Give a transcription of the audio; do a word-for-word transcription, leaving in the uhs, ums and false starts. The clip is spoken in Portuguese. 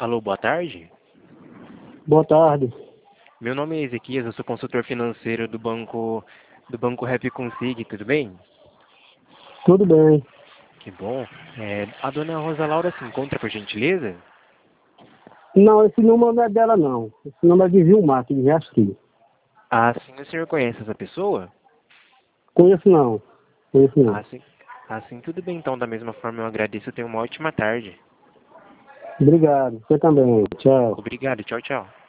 Alô, boa tarde. Boa tarde. Meu nome é Ezequias, eu sou consultor financeiro do banco do banco Rap Consig, tudo bem? Tudo bem? Que bom. É, a dona Rosa Laura se encontra, por gentileza? Não, esse número não é dela, não. Esse número é de Vilmar, que de Riachão. Ah, sim, o senhor conhece essa pessoa? Conheço não. Conheço não. Ah, sim. Ah, sim, tudo bem então. Da mesma forma, eu agradeço. Tenha uma ótima tarde. Obrigado. Você também. Tchau. Obrigado, tchau, tchau.